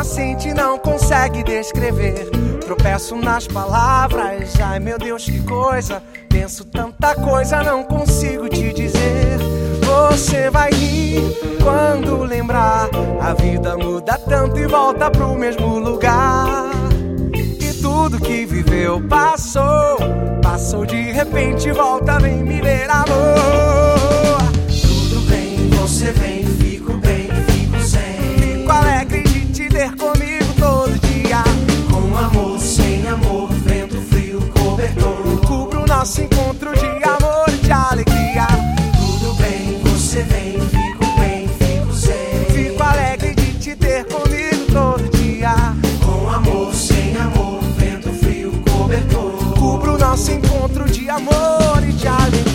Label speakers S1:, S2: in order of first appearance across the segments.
S1: sente não consegue descrever. Tropeço nas palavras, ai meu Deus que coisa. Penso tanta coisa, não consigo te dizer. Você vai rir quando lembrar. A vida muda tanto e volta pro mesmo lugar. E tudo que viveu passou, passou de repente, volta, vem me ver, amor.
S2: Tudo bem, você vem, fico bem, fico sem.
S1: Fico alegre de te ter comigo todo dia.
S2: Com amor, sem amor, vento frio, cobertor.
S1: Cubro o nosso encontro de amor e de alegria.
S2: Tudo bem, você vem, fico bem, fico sem.
S1: Fico alegre de te ter comigo todo dia.
S2: Com amor, sem amor, vento frio, cobertor.
S1: Cubro o nosso encontro de amor e de alegria.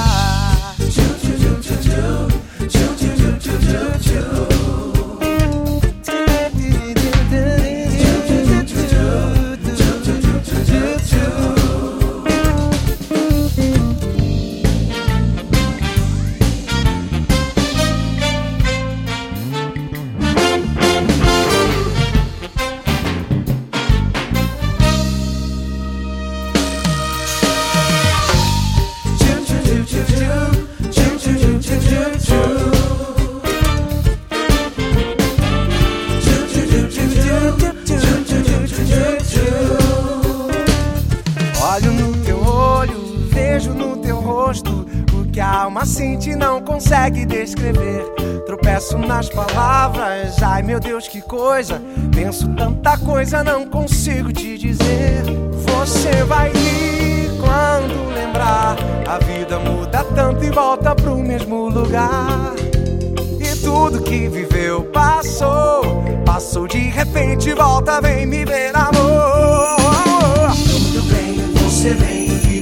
S1: Olho no teu olho, vejo no teu rosto o que a alma sente e não consegue descrever. Tropeço nas palavras, ai meu Deus que coisa. Penso tanta coisa, não consigo te dizer. Você vai rir quando lembrar. A vida muda tanto e volta pro mesmo lugar. E tudo que viveu passou, passou de repente, volta, vem me ver, amor.
S2: Tudo bem, você vem,